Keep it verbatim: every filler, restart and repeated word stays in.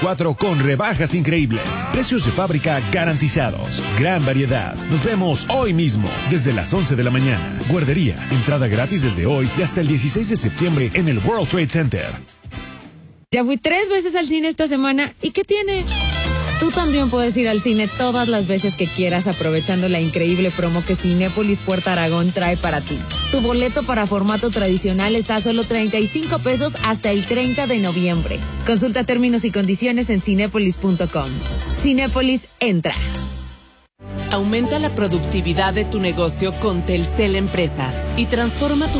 Cuatro con rebajas increíbles. Precios de fábrica garantizados. Gran variedad. Nos vemos hoy mismo, desde las once de la mañana. Guardería. Entrada gratis desde hoy y hasta el dieciséis de septiembre en el World Trade Center. Ya fui tres veces al cine esta semana. ¿Y qué tiene? Tú también puedes ir al cine todas las veces que quieras, aprovechando la increíble promo que Cinépolis Puerto Aragón trae para ti. Tu boleto para formato tradicional está a solo treinta y cinco pesos hasta el treinta de noviembre. Consulta términos y condiciones en cinépolis punto com. Cinépolis, entra. Aumenta la productividad de tu negocio con Telcel Empresas y transforma tu